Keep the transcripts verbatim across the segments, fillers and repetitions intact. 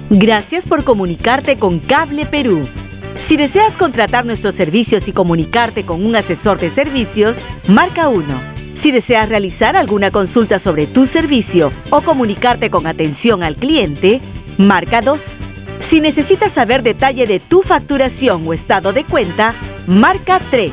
Gracias por comunicarte con Cable Perú. Si deseas contratar nuestros servicios y comunicarte con un asesor de servicios, marca uno. Si deseas realizar alguna consulta sobre tu servicio o comunicarte con atención al cliente, marca dos. Si necesitas saber detalle de tu facturación o estado de cuenta, marca tres.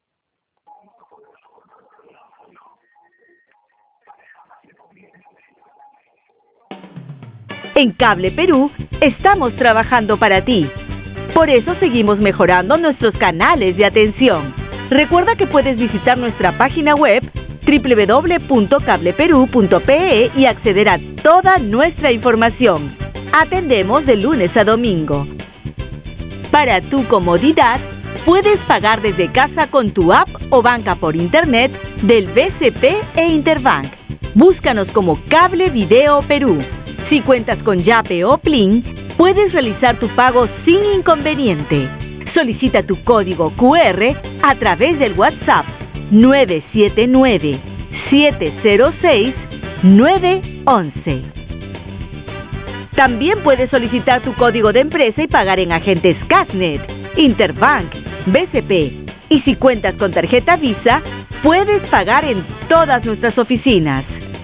En Cable Perú, estamos trabajando para ti. Por eso seguimos mejorando nuestros canales de atención. Recuerda que puedes visitar nuestra página web doble u doble u doble u punto cable perú punto pe e y acceder a toda nuestra información. Atendemos de lunes a domingo. Para tu comodidad, puedes pagar desde casa con tu app o banca por internet del B C P e Interbank. Búscanos como Cable Video Perú. Si cuentas con Yape o Plin, puedes realizar tu pago sin inconveniente. Solicita tu código cu erre a través del WhatsApp nueve siete nueve, siete cero seis, nueve once. También puedes solicitar tu código de empresa y pagar en agentes Casnet, Interbank, B C P. Y si cuentas con tarjeta Visa, puedes pagar en todas nuestras oficinas.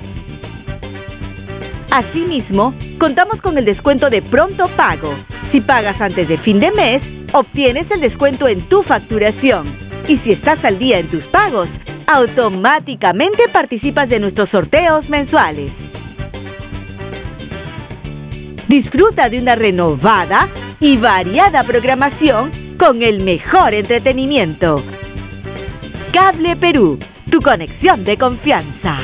Asimismo, contamos con el descuento de pronto pago. Si pagas antes de fin de mes, obtienes el descuento en tu facturación. Y si estás al día en tus pagos, automáticamente participas de nuestros sorteos mensuales. Disfruta de una renovada y variada programación con el mejor entretenimiento. Cable Perú, tu conexión de confianza.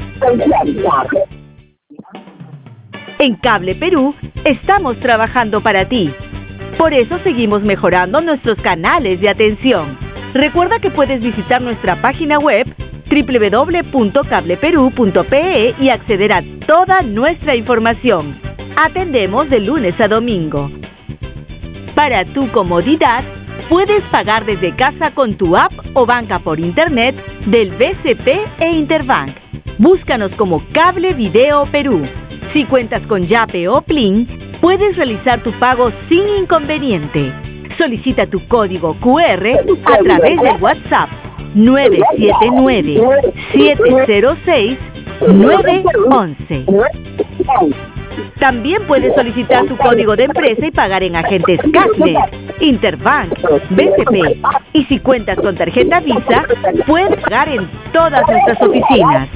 En Cable Perú, estamos trabajando para ti. Por eso seguimos mejorando nuestros canales de atención. Recuerda que puedes visitar nuestra página web doble u doble u doble u punto cable perú punto pe e y acceder a toda nuestra información. Atendemos de lunes a domingo. Para tu comodidad, puedes pagar desde casa con tu app o banca por internet del B C P e Interbank. Búscanos como Cable Video Perú. Si cuentas con Yape o Plin, puedes realizar tu pago sin inconveniente. Solicita tu código cu erre a través del WhatsApp nueve siete nueve, siete cero seis, nueve once. También puedes solicitar tu código de empresa y pagar en agentes Casnet, Interbank, B C P. Y si cuentas con tarjeta Visa, puedes pagar en todas nuestras oficinas.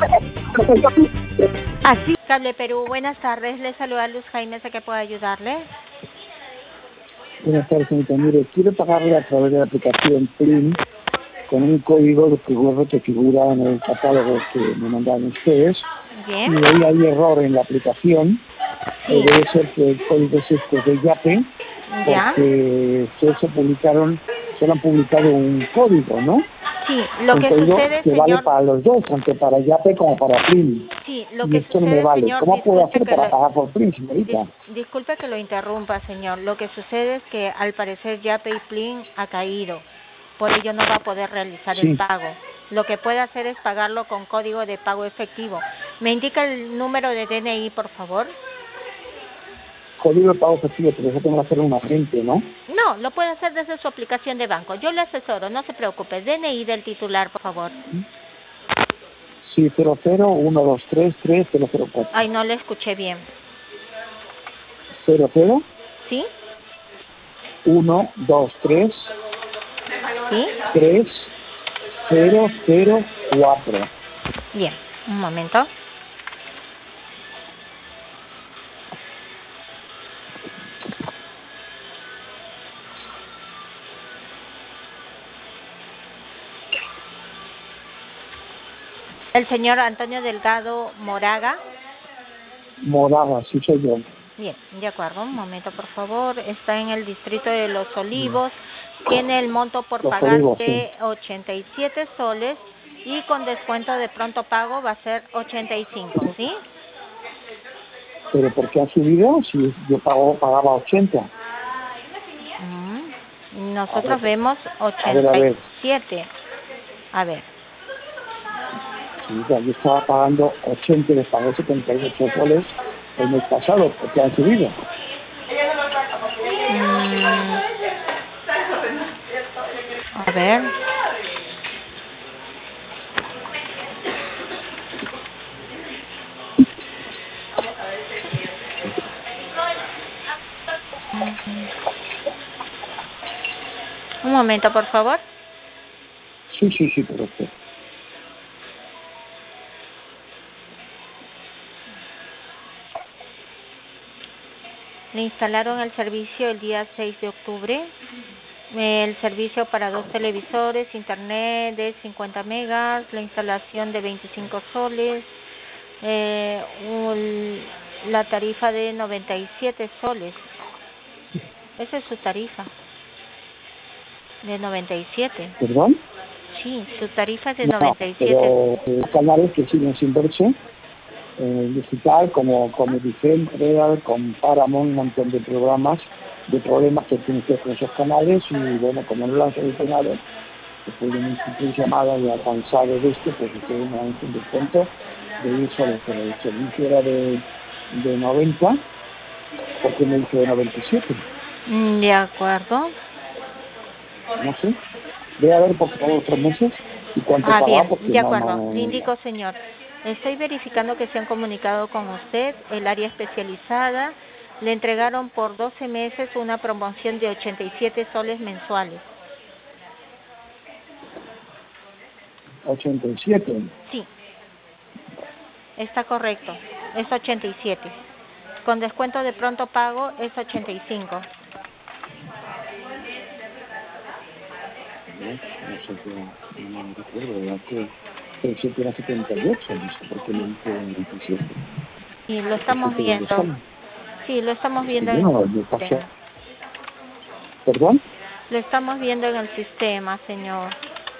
Así. Cable Perú, buenas tardes. Les saluda Luz Jaime, ¿a qué puedo ayudarle? Buenas tardes, señorita. Mire, quiero pagarle a través de la aplicación Plin con un código de figura que figura en el catálogo que me mandaron ustedes. Bien. Y ahí hay error en la aplicación. Sí. Eh, debe ser que el código es este de Yape, Ya. porque ustedes se publicaron, solo han publicado un código, ¿no? Sí, lo un que código sucede, que señor... vale para los dos, tanto para Yape como para Plin. Sí, lo y que esto sucede, no me vale. señor, ¿Cómo puedo disculpe hacer que para lo- pagar por Plin, señorita? Dis- disculpe que lo interrumpa, señor. Lo que sucede es que al parecer Yape y Plin ha caído. Por ello no va a poder realizar Sí. el pago. Lo que puede hacer es pagarlo con código de pago efectivo. ¿Me indica el número de D N I, por favor? Código de pago efectivo, pero eso tengo que hacer un agente, ¿no? No, lo puede hacer desde su aplicación de banco. Yo le asesoro, no se preocupe. D N I del titular, por favor. Sí, cero cero uno dos tres tres cero cero cuatro. Ay, no le escuché bien. cero cero ¿Sí? uno dos tres ¿Sí? tres cero cero cuatro. Bien, un momento. El señor Antonio Delgado Moraga. Moraga, sí soy yo. Bien, de acuerdo. Un momento, por favor. Está en el distrito de Los Olivos. Tiene el monto por Los pagar Olivos, de ochenta y siete soles y con descuento de pronto pago va a ser ochenta y cinco, ¿sí? ¿Pero por qué ha subido? Si yo pago, pagaba ochenta. Mm, Nosotros A ver. vemos A ver, a ochenta y ver. siete. A ver. Sí, ya, yo estaba pagando ochenta y les pagué setenta y ocho soles el mes pasado, porque han subido. A ver. Un momento, por favor. Sí, sí, sí, perfecto. Le instalaron el servicio el día seis de octubre. El servicio para dos televisores, internet de cincuenta megas, la instalación de veinticinco soles, eh, un, la tarifa de noventa y siete soles. Esa es su tarifa. De noventa y siete. ¿Perdón? Sí, su tarifa es de No, noventa y siete. pero eh, canales que siguen sin verse, eh, digital, como Comedy Central, con Paramount, un montón de programas, de problemas que tienen que ver con esos canales, y bueno, como no lo han solucionado, después de múltiples llamadas y alcanzados de esto, pues ustedes me han hecho un descuento de ir solo, pero el servicio era de, de noventa, porque me dice de noventa y siete. De acuerdo. No sé, debe haber por todos los tres meses y cuánto Ah, pagar, bien, porque de no, acuerdo. no, Le indico, señor. Estoy verificando que se han comunicado con usted, el área especializada. Le entregaron por doce meses una promoción de ochenta y siete soles mensuales. ochenta y siete. Sí, está correcto. Es ochenta y siete. Con descuento de pronto pago es ochenta y cinco. No, no sé qué, no me recuerdo, ¿verdad? Que pensé que era setenta y ocho, no sé por qué le dije veintisiete. Y lo estamos viendo. Sí, lo estamos viendo Sí, en no, el yo pasé. sistema. ¿Perdón? Lo estamos viendo en el sistema, señor.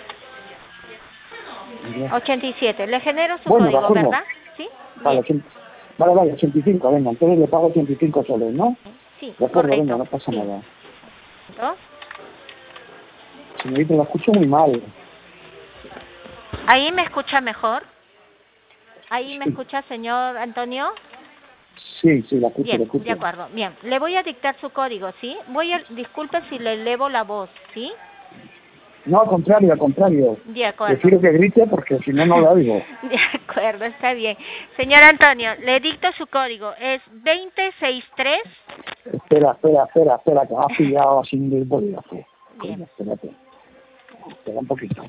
Ya. ochenta y siete. Le genero su Bueno, código, bajemos. ¿verdad? ¿Sí? Vale, Bien. ochenta, vale, vale, ochenta y cinco, venga, entonces le pago ochenta y cinco soles, ¿no? Sí, De acuerdo, correcto. venga, no pasa Sí. nada. ¿No? Señorita, la escucho muy mal. ¿Ahí me escucha mejor? ¿Ahí me Sí. escucha, señor Antonio? Sí, sí, la escucho, Bien, la escucho. de acuerdo. Bien, le voy a dictar su código, ¿sí? Voy a, disculpe si le elevo la voz, ¿sí? No, al contrario, al contrario. De acuerdo. Prefiero que grite porque si no, no la oigo. De acuerdo, está bien. Señor Antonio, le dicto su código. Es veinte sesenta y tres. Espera, espera, espera, espera, que me has pillado sin el bolígrafo. Bien. Coño, espérate. Espera un poquito.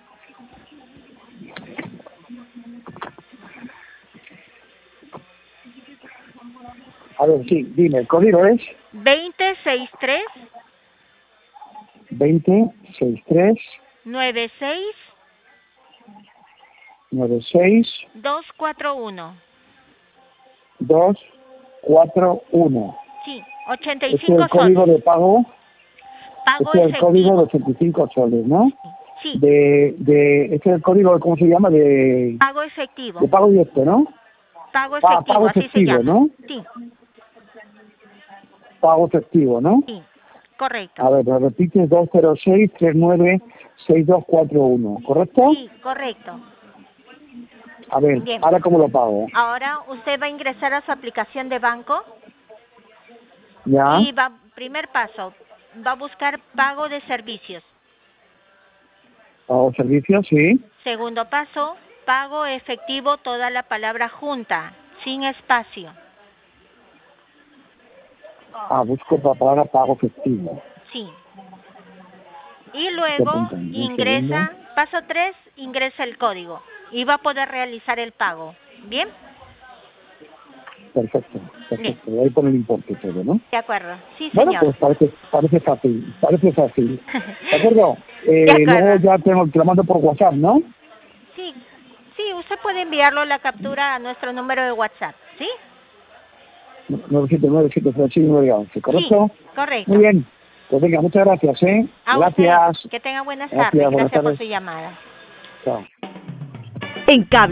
A ver, sí, dime, el código es veinte sesenta y tres. veinte sesenta y tres noventa y seis. noventa y seis doscientos cuarenta y uno. doscientos cuarenta y uno. Sí, ochenta y Este es cinco el código soles. de pago. Pago Este es el código de efectivo. ochenta y cinco soles, ¿no? Sí, De, de, este es el código, ¿cómo se llama? De, pago efectivo. de pago directo, ¿no? Pago Pa- efectivo, pago así se efectivo, llama. ¿no? Sí, Pago efectivo, ¿no? sí, correcto. A ver, me repites dos cero seis tres nueve seis dos cuatro uno, ¿correcto? Sí, correcto. A ver, Bien. ¿ahora cómo lo pago? Ahora usted va a ingresar a su aplicación de banco ¿Ya? y va, primer paso, va a buscar pago de servicios. ¿Pago servicio? Sí. Segundo paso, pago efectivo, toda la palabra junta, sin espacio. Ah, busco para pagar pago efectivo. Sí. Y Estoy luego apuntando, un ingresa, segundo. paso tres, ingresa el código y va a poder realizar el pago. ¿Bien? Perfecto, perfecto. Ahí pone el importe todo, ¿no? De acuerdo. Sí, Bueno, señor. pues parece, parece fácil, parece fácil. ¿De acuerdo? Eh, De acuerdo. luego ya tengo, te lo mando por WhatsApp, ¿no? Sí, sí, usted puede enviarlo la captura a nuestro número de WhatsApp, ¿sí? nueve siete nueve siete cero seis nueve once, ¿correcto? Sí, correcto. Muy bien. Pues venga, muchas gracias, ¿eh? A Gracias. usted, que tenga buenas Gracias, tardes. buenas Gracias por tardes. su llamada. Chao. En Cable